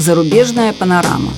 Зарубежная панорама.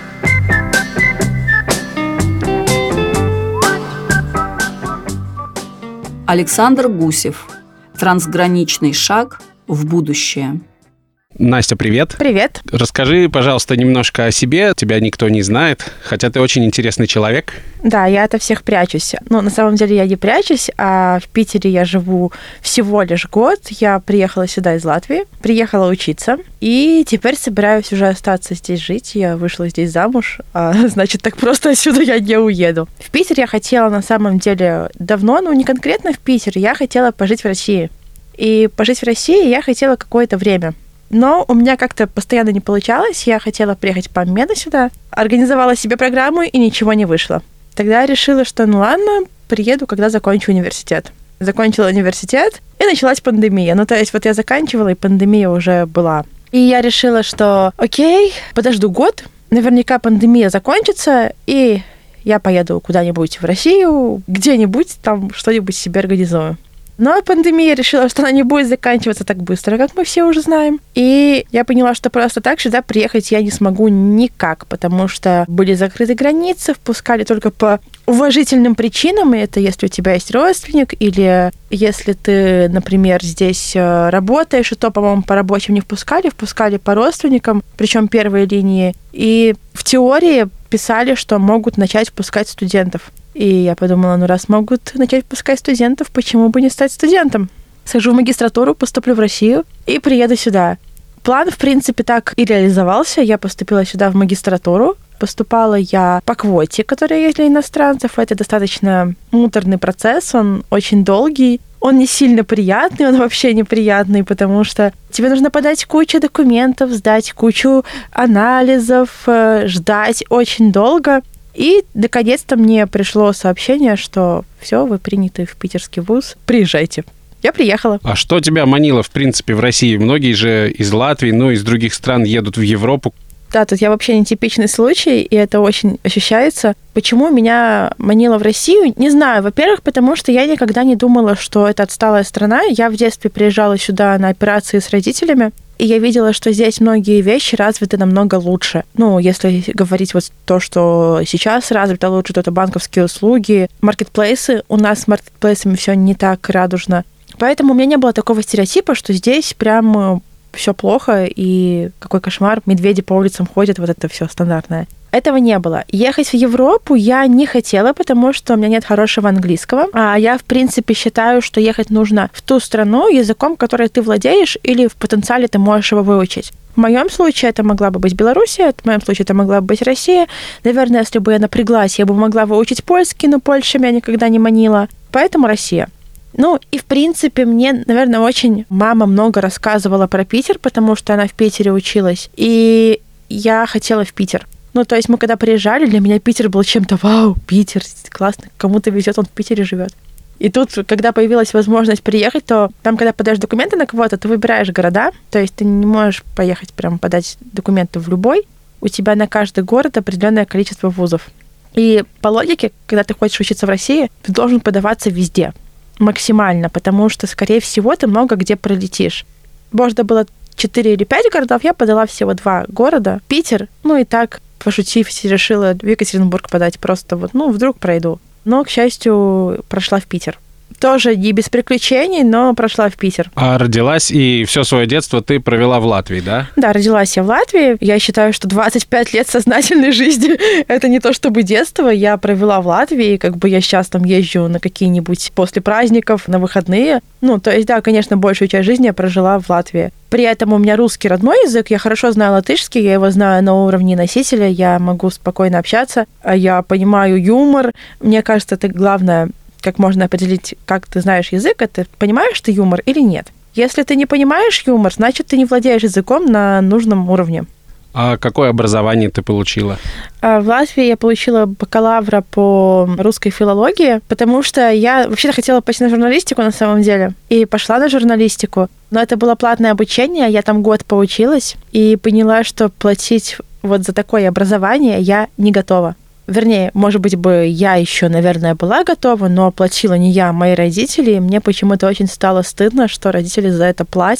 Александр Гусев. Трансграничный шаг в будущее. Настя, привет. Привет. Расскажи, пожалуйста, немножко о себе. Тебя никто не знает, хотя ты очень интересный человек. Да, я ото всех прячусь. Но на самом деле я не прячусь, а в Питере я живу всего лишь год. Я приехала сюда из Латвии, приехала учиться, и теперь собираюсь уже остаться здесь жить. Я вышла здесь замуж, значит, так просто отсюда я не уеду. В Питер я хотела на самом деле давно, но не конкретно в Питер. Я хотела пожить в России. И пожить в России я хотела какое-то время. Но у меня как-то постоянно не получалось. Я хотела приехать по обмену сюда, организовала себе программу, и ничего не вышло. Тогда я решила, что ну ладно, приеду, когда закончу университет. Закончила университет, и началась пандемия. Ну, то есть вот я заканчивала, и пандемия уже была. И я решила, что окей, подожду год, наверняка пандемия закончится, и я поеду куда-нибудь в Россию, где-нибудь там что-нибудь себе организую. Но пандемия решила, что она не будет заканчиваться так быстро, как мы все уже знаем. И я поняла, что просто так сюда приехать я не смогу никак, потому что были закрыты границы, впускали только по уважительным причинам. И это если у тебя есть родственник, или если ты, например, здесь работаешь, и то, по-моему, по рабочим не впускали по родственникам, причем первой линии. И в теории писали, что могут начать впускать студентов. И я подумала, ну раз могут начать впускать студентов, почему бы не стать студентом? Схожу в магистратуру, поступлю в Россию и приеду сюда. План, в принципе, так и реализовался. Я поступила сюда в магистратуру. Поступала я по квоте, которая есть для иностранцев. Это достаточно муторный процесс, он очень долгий. Он не сильно приятный, он вообще неприятный, потому что тебе нужно подать кучу документов, сдать кучу анализов, ждать очень долго. И, наконец-то, мне пришло сообщение, что все, вы приняты в питерский вуз, приезжайте. Я приехала. А что тебя манило, в принципе, в России? Многие же из Латвии, из других стран едут в Европу. Да, тут я вообще нетипичный случай, и это очень ощущается. Почему меня манило в Россию? Не знаю. Во-первых, потому что я никогда не думала, что это отсталая страна. Я в детстве приезжала сюда на операции с родителями, и я видела, что здесь многие вещи развиты намного лучше. Если говорить вот то, что сейчас развито лучше, то это банковские услуги, маркетплейсы. У нас с маркетплейсами все не так радужно. Поэтому у меня не было такого стереотипа, что здесь прям все плохо, и какой кошмар, медведи по улицам ходят, вот это все стандартное. Этого не было. Ехать в Европу я не хотела, потому что у меня нет хорошего английского. А я, в принципе, считаю, что ехать нужно в ту страну языком, который ты владеешь, или в потенциале ты можешь его выучить. В моем случае это могла бы быть Белоруссия, в моем случае это могла бы быть Россия. Наверное, если бы я напряглась, я бы могла выучить польский, но Польша меня никогда не манила. Поэтому Россия. И, в принципе, мне, наверное, очень мама много рассказывала про Питер, потому что она в Питере училась, и я хотела в Питер. То есть мы когда приезжали, для меня Питер был чем-то «Вау, Питер, классно, кому-то везет, он в Питере живет». И тут, когда появилась возможность приехать, то там, когда подаешь документы на кого-то, ты выбираешь города, то есть ты не можешь поехать прям подать документы в любой, у тебя на каждый город определенное количество вузов. И по логике, когда ты хочешь учиться в России, ты должен подаваться везде. Максимально, потому что, скорее всего, ты много где пролетишь. Можно было 4 или 5 городов, я подала всего 2 города. Питер, и так, пошутив, решила в Екатеринбург подать, просто вдруг пройду. Но, к счастью, прошла в Питер. Тоже не без приключений, но прошла в Питер. А родилась и все свое детство ты провела в Латвии, да? Да, родилась я в Латвии. Я считаю, что 25 лет сознательной жизни — это не то чтобы детство. Я провела в Латвии, я сейчас там езжу на какие-нибудь после праздников, на выходные. То есть, да, конечно, большую часть жизни я прожила в Латвии. При этом у меня русский родной язык, я хорошо знаю латышский, я его знаю на уровне носителя, я могу спокойно общаться, я понимаю юмор. Мне кажется, это главное, как можно определить, как ты знаешь язык, это понимаешь ты юмор или нет. Если ты не понимаешь юмор, значит, ты не владеешь языком на нужном уровне. А какое образование ты получила? В Латвии я получила бакалавра по русской филологии, потому что я вообще-то хотела пойти на журналистику на самом деле, и пошла на журналистику. Но это было платное обучение, я там год поучилась, и поняла, что платить за такое образование я не готова. Вернее, может быть, бы я еще, наверное, была готова, но платила не я, а мои родители, и мне почему-то очень стало стыдно, что родители за это платят.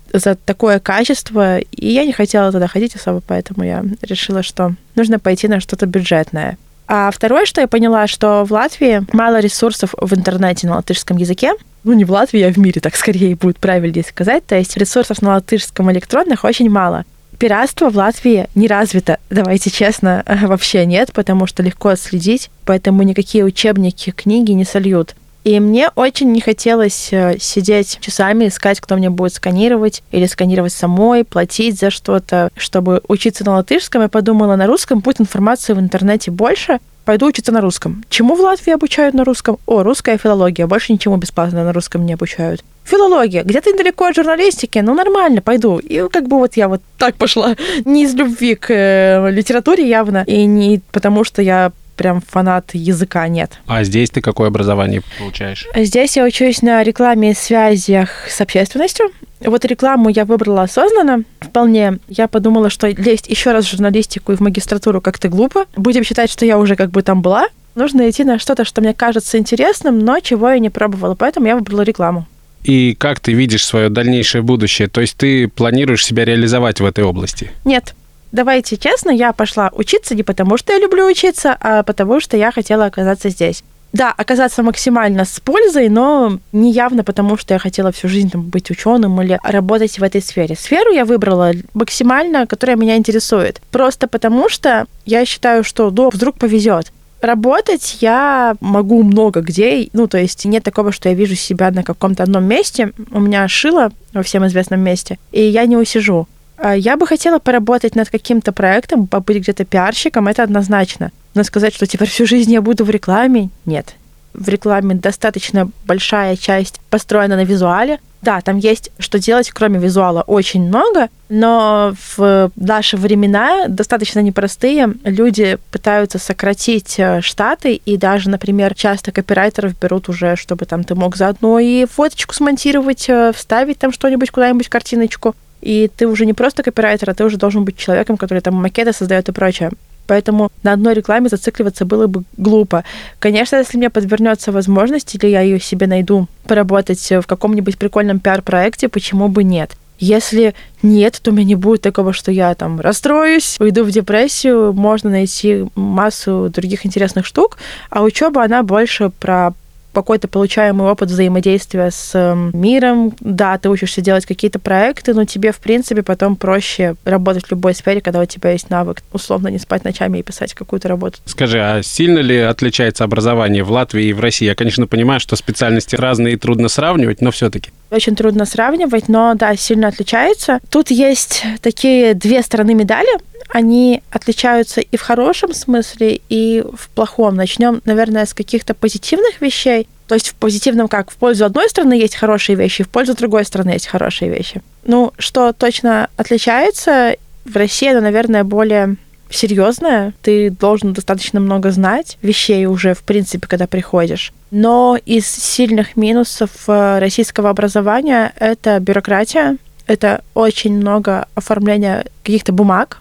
за такое качество, и я не хотела туда ходить особо, поэтому я решила, что нужно пойти на что-то бюджетное. А второе, что я поняла, что в Латвии мало ресурсов в интернете на латышском языке. Ну, не в Латвии, а в мире, так скорее будет правильнее сказать. То есть ресурсов на латышском электронных очень мало. Пиратство в Латвии не развито, давайте честно, вообще нет, потому что легко отследить, поэтому никакие учебники, книги не сольют. И мне очень не хотелось сидеть часами, искать, кто мне будет сканировать, или сканировать самой, платить за что-то, чтобы учиться на латышском. Я подумала, на русском будет информации в интернете больше, пойду учиться на русском. Чему в Латвии обучают на русском? Русская филология, больше ничему бесплатно на русском не обучают. Филология, где-то недалеко от журналистики, нормально, пойду. И я вот так пошла, не из любви к литературе явно, и не потому что я прям фанат языка, нет. А здесь ты какое образование получаешь? Здесь я учусь на рекламе и связях с общественностью. Вот рекламу я выбрала осознанно. Вполне. Я подумала, что лезть еще раз в журналистику и в магистратуру как-то глупо. Будем считать, что я уже там была. Нужно идти на что-то, что мне кажется интересным, но чего я не пробовала. Поэтому я выбрала рекламу. И как ты видишь свое дальнейшее будущее? То есть ты планируешь себя реализовать в этой области? Нет. Давайте честно, я пошла учиться не потому, что я люблю учиться, а потому, что я хотела оказаться здесь. Да, оказаться максимально с пользой, но не явно потому, что я хотела всю жизнь быть ученым или работать в этой сфере. Сферу я выбрала максимально, которая меня интересует. Просто потому, что я считаю, что вдруг повезет. Работать я могу много где, то есть нет такого, что я вижу себя на каком-то одном месте. У меня шило во всем известном месте, и я не усижу. Я бы хотела поработать над каким-то проектом, побыть где-то пиарщиком, это однозначно. Но сказать, что теперь всю жизнь я буду в рекламе, нет. В рекламе достаточно большая часть построена на визуале. Да, там есть что делать, кроме визуала, очень много, но в наши времена достаточно непростые. Люди пытаются сократить штаты, и даже, например, часто копирайтеров берут уже, чтобы ты мог заодно и фоточку смонтировать, вставить там что-нибудь, куда-нибудь картиночку. И ты уже не просто копирайтер, а ты уже должен быть человеком, который макеты создает и прочее. Поэтому на одной рекламе зацикливаться было бы глупо. Конечно, если мне подвернется возможность, или я ее себе найду, поработать в каком-нибудь прикольном пиар-проекте, почему бы нет? Если нет, то у меня не будет такого, что я расстроюсь, уйду в депрессию, можно найти массу других интересных штук, а учеба, она больше про какой-то получаемый опыт взаимодействия с миром. Да, ты учишься делать какие-то проекты, но тебе, в принципе, потом проще работать в любой сфере, когда у тебя есть навык, условно, не спать ночами и писать какую-то работу. Скажи, а сильно ли отличается образование в Латвии и в России? Я, конечно, понимаю, что специальности разные и трудно сравнивать, но все-таки. Очень трудно сравнивать, но, да, сильно отличается. Тут есть такие две стороны медали. Они отличаются и в хорошем смысле, и в плохом. Начнем, наверное, с каких-то позитивных вещей. То есть в позитивном как? В пользу одной стороны есть хорошие вещи, в пользу другой стороны есть хорошие вещи. Что точно отличается, в России это, наверное, более серьезное. Ты должен достаточно много знать вещей уже, в принципе, когда приходишь. Но из сильных минусов российского образования это бюрократия, это очень много оформления каких-то бумаг,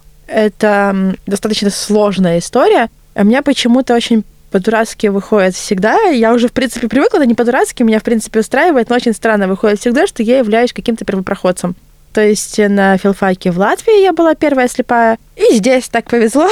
это достаточно сложная история. А меня почему-то очень по-дурацки выходит всегда. Я уже, в принципе, привыкла, это не по-дурацки, меня, в принципе, устраивает, но очень странно выходит всегда, что я являюсь каким-то первопроходцем. То есть на филфаке в Латвии я была первая слепая, и здесь так повезло,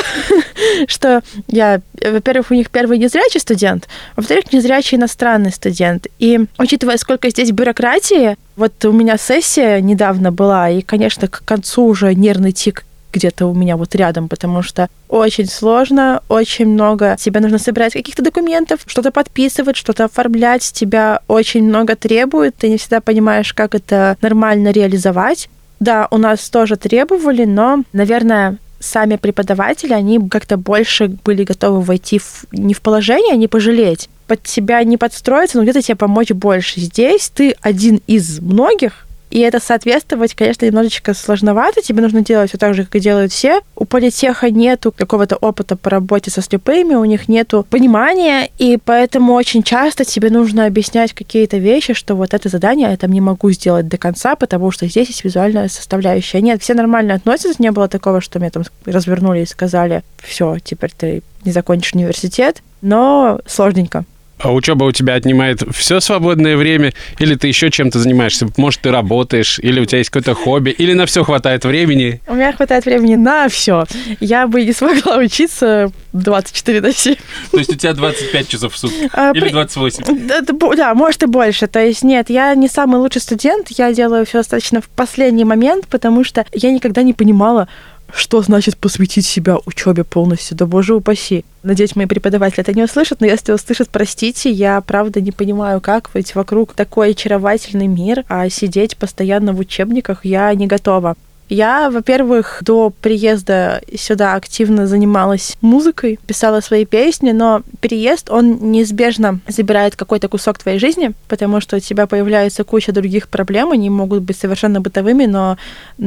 что я, во-первых, у них первый незрячий студент, во-вторых, незрячий иностранный студент. И учитывая, сколько здесь бюрократии, вот у меня сессия недавно была, и, конечно, к концу уже нервный тик где-то у меня рядом, потому что очень сложно, очень много. Тебе нужно собирать каких-то документов, что-то подписывать, что-то оформлять. Тебя очень много требует. Ты не всегда понимаешь, как это нормально реализовать. Да, у нас тоже требовали, но, наверное, сами преподаватели, они как-то больше были готовы войти не в положение, а не пожалеть. Под себя не подстроиться, но где-то тебе помочь больше. Здесь ты один из многих, и это соответствовать, конечно, немножечко сложновато. Тебе нужно делать все так же, как и делают все. У политеха нету какого-то опыта по работе со слепыми, у них нету понимания, и поэтому очень часто тебе нужно объяснять какие-то вещи, что это задание я не могу сделать до конца, потому что здесь есть визуальная составляющая. Нет, все нормально относятся, не было такого, что меня развернули и сказали: все, теперь ты не закончишь университет, но сложненько. А учеба у тебя отнимает все свободное время, или ты еще чем-то занимаешься? Может, ты работаешь, или у тебя есть какое-то хобби, или на все хватает времени? У меня хватает времени на все. Я бы не смогла учиться 24/7. То есть у тебя 25 часов в сутки? Или 28? Да, может и больше. То есть нет, я не самый лучший студент, я делаю все достаточно в последний момент, потому что я никогда не понимала, что значит посвятить себя учебе полностью, да боже упаси. Надеюсь, мои преподаватели это не услышат, но если услышат, простите, я правда не понимаю, как ведь вокруг такой очаровательный мир, а сидеть постоянно в учебниках я не готова. Я, во-первых, до приезда сюда активно занималась музыкой, писала свои песни, но переезд, он неизбежно забирает какой-то кусок твоей жизни, потому что у тебя появляется куча других проблем, они могут быть совершенно бытовыми, но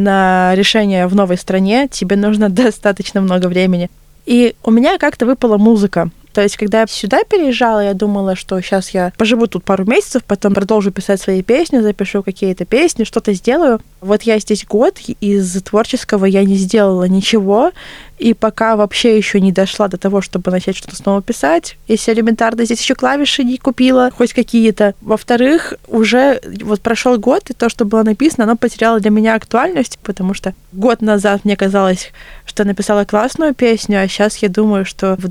на решение в новой стране тебе нужно достаточно много времени. И у меня как-то выпала музыка. То есть, когда я сюда переезжала, я думала, что сейчас я поживу тут пару месяцев, потом продолжу писать свои песни, запишу какие-то песни, что-то сделаю. Вот я здесь год, из творческого я не сделала ничего, и пока вообще еще не дошла до того, чтобы начать что-то снова писать, если элементарно здесь еще клавиши не купила, хоть какие-то. Во-вторых, уже вот прошел год, и то, что было написано, оно потеряло для меня актуальность, потому что год назад мне казалось, что я написала классную песню, а сейчас я думаю, что в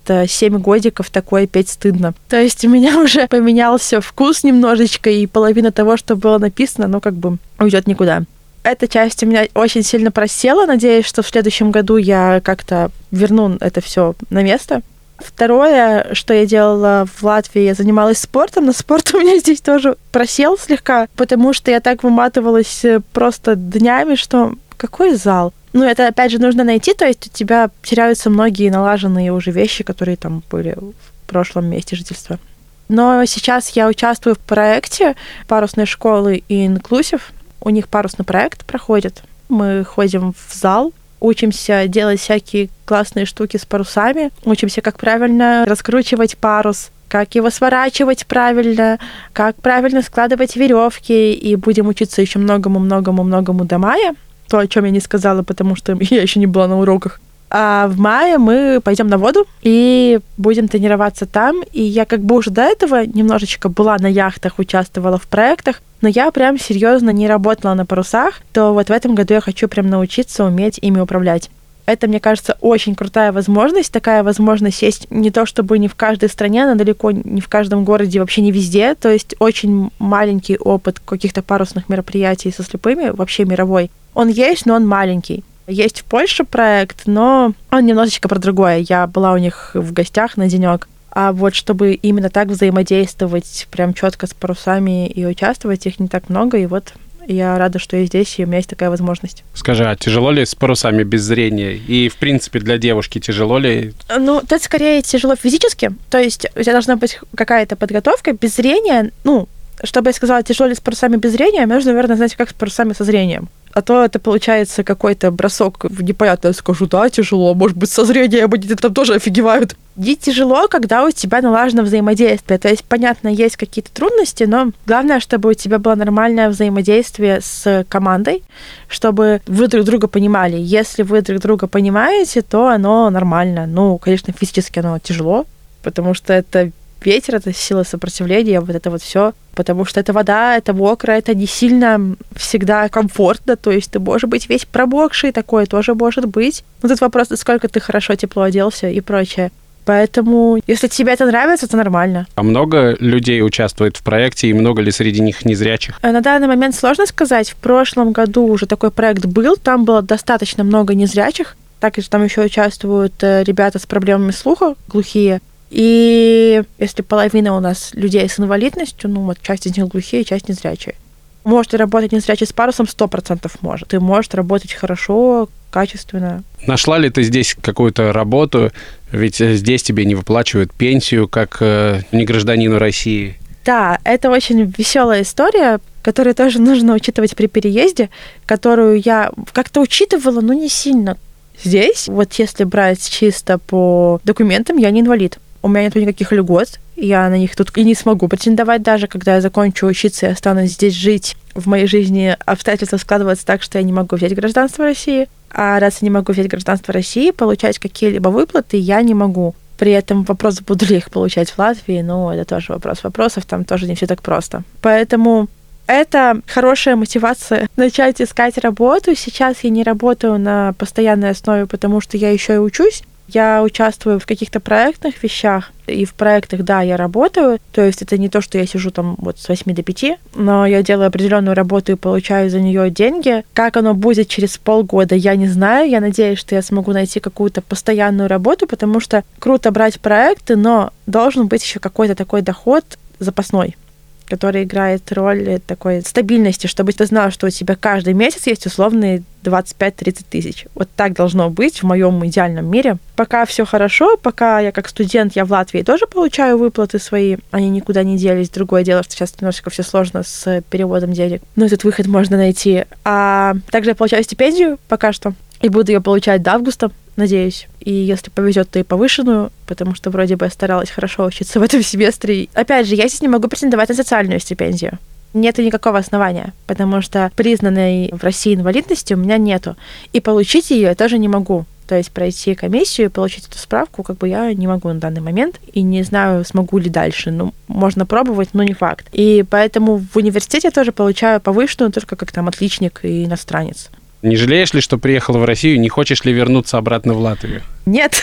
27 годиков такое петь стыдно. То есть у меня уже поменялся вкус немножечко, и половина того, что было написано, ну как бы уйдет никуда. Эта часть у меня очень сильно просела. Надеюсь, что в следующем году я как-то верну это все на место. Второе, что я делала в Латвии, я занималась спортом, но спорт у меня здесь тоже просел слегка, потому что я так выматывалась просто днями, что какой зал? Ну, это, опять же, нужно найти, то есть у тебя теряются многие налаженные уже вещи, которые там были в прошлом месте жительства. Но сейчас я участвую в проекте парусной школы Inclusive. У них парусный проект проходит. Мы ходим в зал, учимся делать всякие классные штуки с парусами, учимся, как правильно раскручивать парус, как его сворачивать правильно, как правильно складывать веревки, и будем учиться еще многому до мая. То, о чем я не сказала, потому что я еще не была на уроках. А в мае мы пойдем на воду и будем тренироваться там. И я как бы уже до этого немножечко была на яхтах, участвовала в проектах, но я прям серьезно не работала на парусах, то вот в этом году я хочу прям научиться уметь ими управлять. Это, мне кажется, очень крутая возможность. Такая возможность есть не то чтобы не в каждой стране, но далеко не в каждом городе, вообще не везде. То есть очень маленький опыт каких-то парусных мероприятий со слепыми, вообще мировой. Он есть, но он маленький. Есть в Польше проект, но он немножечко про другое. Я была у них в гостях на денек. А вот чтобы именно так взаимодействовать прям четко с парусами и участвовать, их не так много. И вот я рада, что я здесь, и у меня есть такая возможность. Скажи, а тяжело ли с парусами без зрения? И, в принципе, для девушки тяжело ли? Ну, это скорее тяжело физически. То есть у тебя должна быть какая-то подготовка. Без зрения, ну, чтобы я сказала, тяжело ли с парусами без зрения, мне нужно, наверное, знать, как с парусами со зрением. А то это получается какой-то бросок в непонятное. Я скажу, да, тяжело, может быть, со зрением они там тоже офигевают. И тяжело, когда у тебя налажено взаимодействие. То есть, понятно, есть какие-то трудности, но главное, чтобы у тебя было нормальное взаимодействие с командой, чтобы вы друг друга понимали. Если вы друг друга понимаете, то оно нормально. Ну, конечно, физически оно тяжело, потому что это ветер, это сила сопротивления, вот это вот все. Потому что это вода, это мокро, это не сильно всегда комфортно. То есть ты можешь быть весь промокший, такое тоже может быть. Но тут вопрос, насколько ты хорошо тепло оделся и прочее. Поэтому, если тебе это нравится, то нормально. А много людей участвует в проекте, и много ли среди них незрячих? На данный момент сложно сказать. В прошлом году уже такой проект был, там было достаточно много незрячих. Также там еще участвуют ребята с проблемами слуха, глухие. И если половина у нас людей с инвалидностью, ну вот часть из них глухие, часть незрячие. Может ли работать незрячий с парусом? 100% может. Ты можешь работать хорошо, качественно. Нашла ли ты здесь какую-то работу? Ведь здесь тебе не выплачивают пенсию, как не гражданину России. Да, это очень веселая история, которую тоже нужно учитывать при переезде, которую я как-то учитывала, но не сильно. Здесь, вот если брать чисто по документам, я не инвалид. У меня нет никаких льгот, я на них тут и не смогу претендовать, даже когда я закончу учиться и останусь здесь жить. В моей жизни обстоятельства складываются так, что я не могу взять гражданство России. А раз я не могу взять гражданство России, получать какие-либо выплаты я не могу. При этом вопрос, буду ли их получать в Латвии, ну, это тоже вопрос вопросов, там тоже не все так просто. Поэтому это хорошая мотивация начать искать работу. Сейчас я не работаю на постоянной основе, потому что я еще и учусь. Я участвую в каких-то проектных вещах, и в проектах, да, я работаю. То есть это не то, что я сижу там вот с 8 до 5, но я делаю определенную работу и получаю за нее деньги. Как оно будет через полгода, я не знаю. Я надеюсь, что я смогу найти какую-то постоянную работу, потому что круто брать проекты, но должен быть еще какой-то такой доход запасной, который играет роль такой стабильности, чтобы ты знал, что у тебя каждый месяц есть условные 25-30 тысяч. Вот так должно быть в моем идеальном мире. Пока все хорошо, пока я как студент, я в Латвии тоже получаю выплаты свои, они никуда не делись. Другое дело, что сейчас немножечко все сложно с переводом денег, но этот выход можно найти. А также я получаю стипендию пока что, и буду ее получать до августа, надеюсь. И если повезет, то и повышенную, потому что вроде бы я старалась хорошо учиться в этом семестре. Опять же, я здесь не могу претендовать на социальную стипендию. Нет никакого основания, потому что признанной в России инвалидности у меня нету. И получить ее я тоже не могу. То есть пройти комиссию и получить эту справку как бы я не могу на данный момент. И не знаю, смогу ли дальше. Ну, можно пробовать, но не факт. И поэтому в университете я тоже получаю повышенную, только как там отличник и иностранец. Не жалеешь ли, что приехала в Россию? Не хочешь ли вернуться обратно в Латвию? Нет,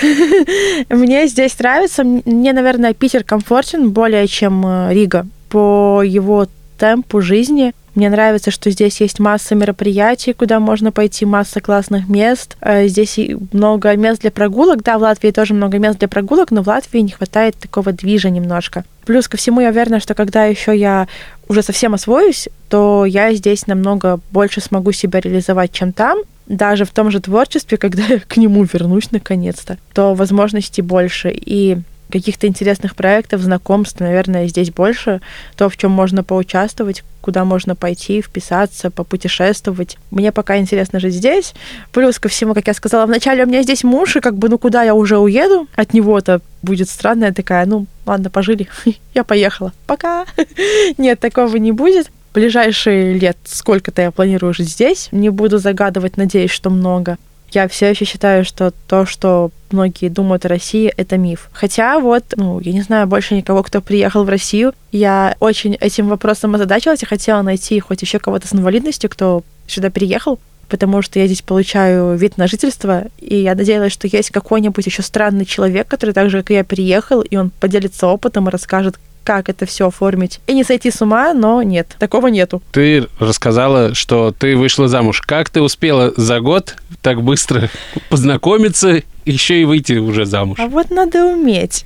мне здесь нравится. Мне, наверное, Питер комфортен более, чем Рига по его темпу жизни. Мне нравится, что здесь есть масса мероприятий, куда можно пойти, масса классных мест. Здесь много мест для прогулок. Да, в Латвии тоже много мест для прогулок, но в Латвии не хватает такого движа немножко. Плюс ко всему, я уверена, что когда еще я уже совсем освоюсь, то я здесь намного больше смогу себя реализовать, чем там. Даже в том же творчестве, когда я к нему вернусь наконец-то, то возможностей больше. И каких-то интересных проектов, знакомств, наверное, здесь больше. То, в чем можно поучаствовать, куда можно пойти, вписаться, попутешествовать. Мне пока интересно жить здесь. Плюс ко всему, как я сказала вначале, у меня здесь муж, и как бы, ну, куда я уже уеду от него-то будет странная такая, ну, ладно, пожили, я поехала. Пока. Нет, такого не будет. Ближайшие лет сколько-то я планирую жить здесь. Не буду загадывать, надеюсь, что много. Я все еще считаю, что то, что многие думают о России, это миф. Хотя вот, я не знаю больше никого, кто приехал в Россию. Я очень этим вопросом озадачилась и хотела найти хоть еще кого-то с инвалидностью, кто сюда переехал, потому что я здесь получаю вид на жительство, и я надеялась, что есть какой-нибудь еще странный человек, который так же, как и я, переехал, и он поделится опытом и расскажет, как это все оформить. И не сойти с ума, но нет, такого нету. Ты рассказала, что ты вышла замуж. Как ты успела за год так быстро познакомиться, еще и выйти уже замуж? А вот надо уметь.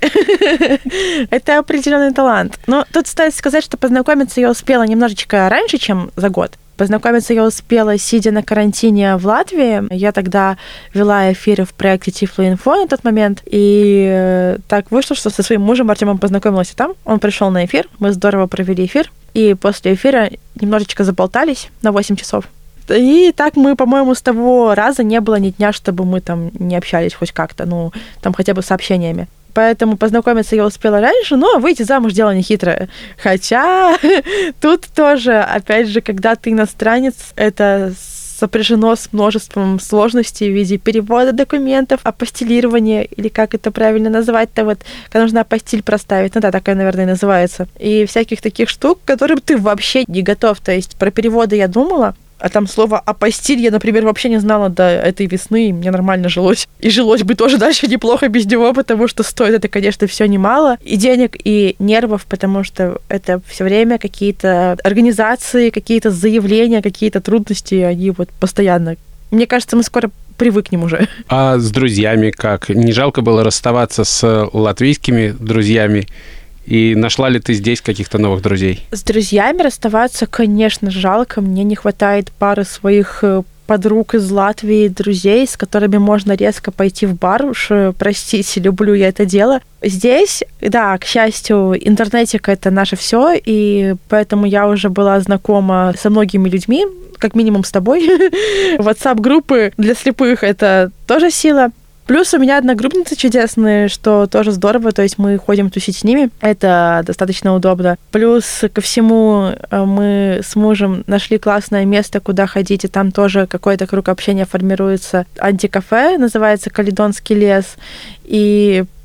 Это определенный талант. Но тут стоит сказать, что познакомиться я успела немножечко раньше, чем за год. Познакомиться я успела, сидя на карантине в Латвии. Я тогда вела эфиры в проекте Тифлоинфо на тот момент. И так вышло, что со своим мужем Артемом познакомилась и там. Он пришел на эфир, мы здорово провели эфир. И после эфира немножечко заболтались на 8 часов. И так мы, по-моему, с того раза не было ни дня, чтобы мы там не общались хоть как-то, там хотя бы сообщениями. Поэтому познакомиться я успела раньше, но выйти замуж дело нехитрое. Хотя тут тоже, опять же, когда ты иностранец, это сопряжено с множеством сложностей в виде перевода документов, апостилирования, или как это правильно назвать-то, вот, когда нужно апостиль проставить, да, такая, наверное, и называется, и всяких таких штук, к которым ты вообще не готов. То есть про переводы я думала, а там слово «апостиль» я, например, вообще не знала до этой весны, и мне нормально жилось. И жилось бы тоже дальше неплохо без него, потому что стоит это, конечно, все немало. И денег, и нервов, потому что это все время какие-то организации, какие-то заявления, какие-то трудности, они вот постоянно. Мне кажется, мы скоро привыкнем уже. А с друзьями как? Не жалко было расставаться с латвийскими друзьями? И нашла ли ты здесь каких-то новых друзей? С друзьями расставаться, конечно, жалко. Мне не хватает пары своих подруг из Латвии, друзей, с которыми можно резко пойти в бар. Уж, простите, люблю я это дело. Здесь, да, к счастью, интернетика — это наше все, и поэтому я уже была знакома со многими людьми, как минимум с тобой. WhatsApp-группы для слепых — это тоже сила. Плюс у меня одногруппницы чудесные, что тоже здорово, то есть мы ходим тусить с ними, это достаточно удобно. Плюс ко всему мы с мужем нашли классное место, куда ходить, и там тоже какой-то круг общения формируется. Антикафе, называется «Каледонский лес», и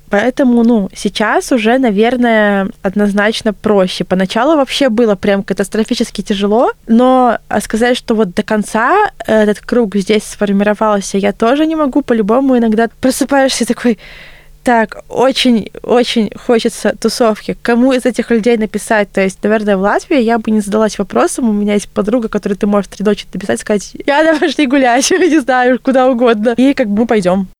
Поэтому, сейчас уже, наверное, однозначно проще. Поначалу вообще было прям катастрофически тяжело, но сказать, что вот до конца этот круг здесь сформировался, я тоже не могу. По-любому иногда просыпаешься такой: так, очень-очень хочется тусовки. Кому из этих людей написать? То есть, наверное, в Латвии я бы не задалась вопросом. У меня есть подруга, которой ты можешь 3 ночи написать, сказать: я пошли гулять, не знаю, куда угодно. И мы пойдем.